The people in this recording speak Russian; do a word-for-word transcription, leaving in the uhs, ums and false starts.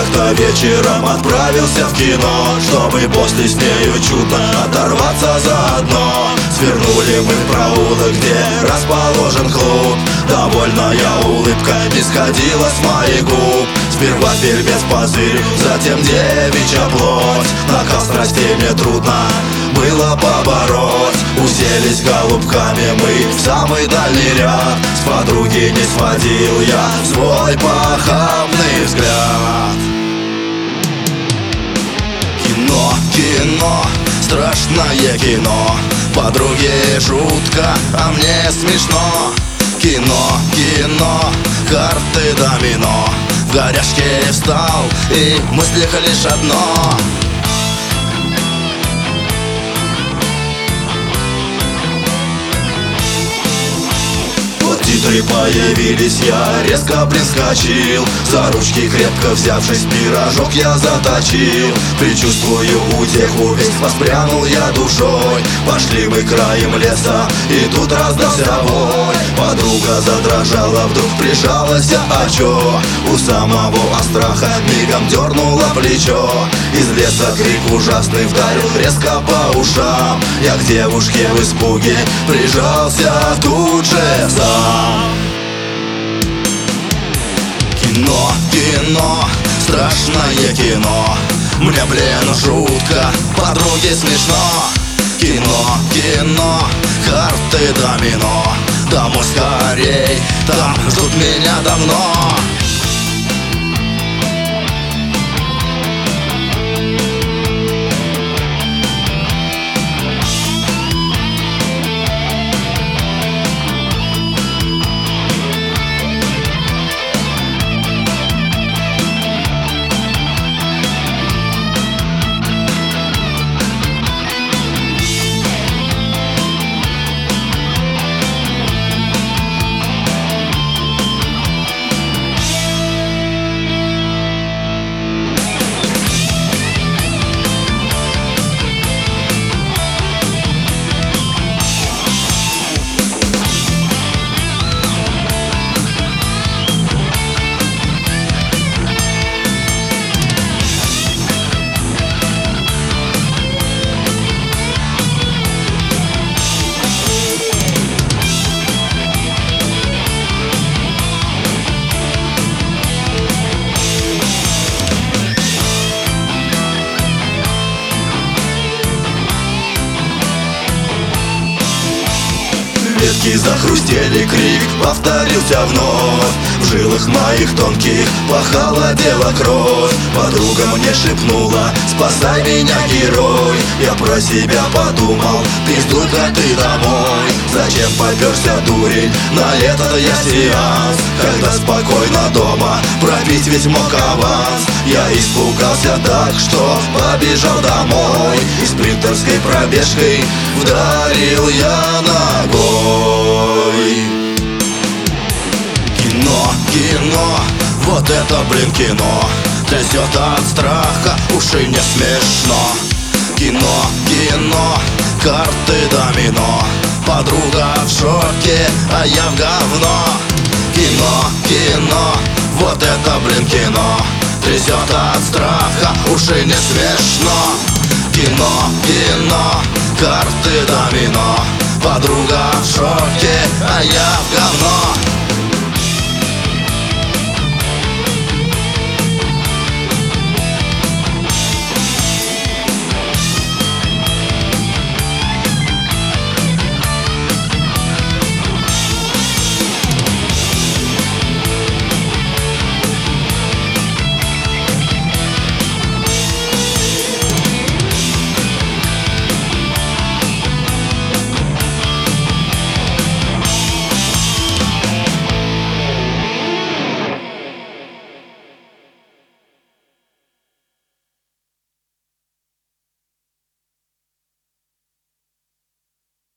как-то вечером отправился в кино, чтобы после с нею чудно оторваться заодно. Свернули мы в проулок, где расположен клуб. Довольная улыбка не сходила с моих губ. Сперва фильмец позырь, затем девичья плоть. Накал страстей мне трудно было побороть. Уселись голубками мы в самый дальний ряд. С подруги не сводил я свой похабный взгляд. Кино, кино, страшное кино. Подруге жутко, а мне смешно. Кино, кино, карты домино. В горячке встал, и в мыслях лишь одно. Титры появились, я резко прискочил. За ручки крепко взявшись, пирожок я заточил. Предчувствую утеху, весь воспрянул я душой. Пошли мы краем леса, и тут раздался вой. Подруга задрожала, вдруг прижалась, а чё? У самого страха мигом дернула плечо. Из леса крик ужасный вдарил резко по ушам. Я к девушке в испуге прижался тут же сам. Кино, кино, страшное кино. Мне, блин, жутко, подруге смешно. Кино, кино, карты домино. Домой скорей, там ждут меня давно. Ветки захрустели, крик повторился вновь. В жилах моих тонких похолодела кровь. Подруга мне шепнула: спасай меня, герой. Я про себя подумал: пиздуй-ка ты домой. Зачем поперся, дурень, на этот я сеанс, когда спокойно дома пропить ведь мог аванс. Я испугался так, что побежал домой, и спринтерской пробежкой вдарил я ногой. Кино, кино, вот это, блин, кино. Трясет от страха, уши не смешно. Кино, кино, карты домино. Подруга в шоке, а я в говно. Кино, кино, вот это, блин, кино. Трясет от страха, уши не смешно. Кино, кино, карты домино. Подруга в шоке, а я в говно.